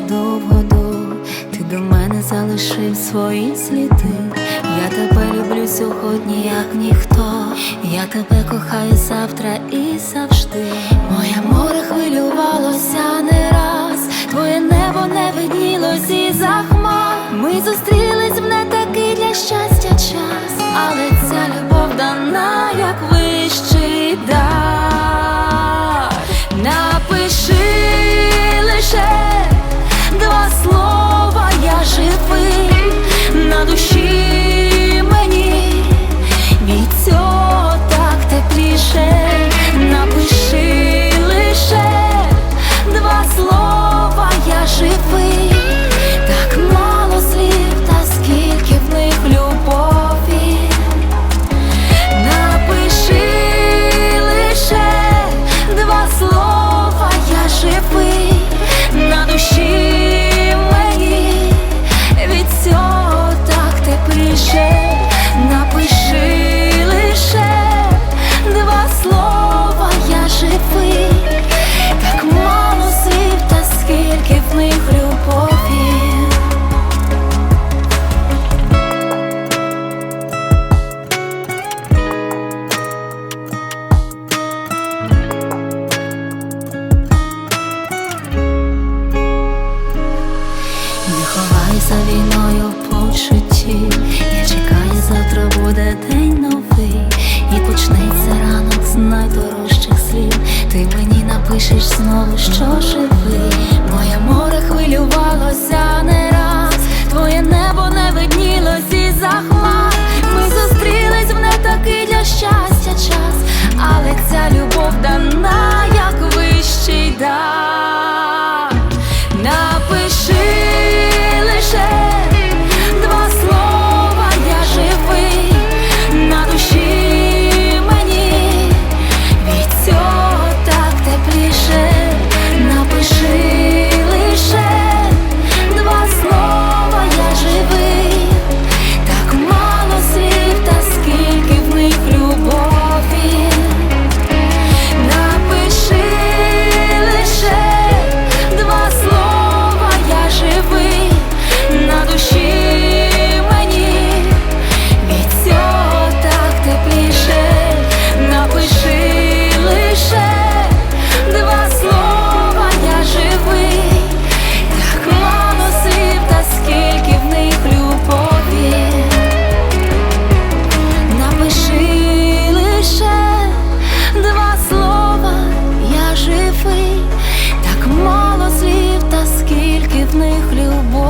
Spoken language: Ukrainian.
довго, ти до мене залишив свої сліди. Я тебе люблю сьогодні, як ніхто. Я тебе кохаю завтра і завжди. Моє море хвилювалося не раз, твоє небо не виднілось із-за хмар. Ми зустрілись в не такий для щастя час, але ця любов дана, як вищий дар. Напиши лише два слова, я живий, на душі мені від цього так тепліше. Напиши лише два слова, я живий, так мало слів, та скільки в них любові. Напиши лише два слова, я живий, на душі мені від цього так тепліше. Напиши лише два слова, я живий, так мало слів, та скільки в них любові. Не ховайся війною в почутті, я чекаю, завтра буде день новий, і почнеться ранок з найдорожчих слів. Ти мені напишеш знову, що живий. Моє море хвилювалося не раз, твоє небо не виднілось із-за хмар. Ми зустрілись в не такий для щастя час, але ця любов дана, як вищий дар. Напиши лише два слова, я живий, на душі мені від цього так тепліше. Напиши лише два слова, я живий, так мало слів, та скільки в них любові. Напиши лише два слова, я живий, на душі мені від цього так тепліше. Напиши лише два слова, я живий, так мало слів, та скільки в них любові. Напиши лише два слова, я живий, так мало слів, та скільки в них любові.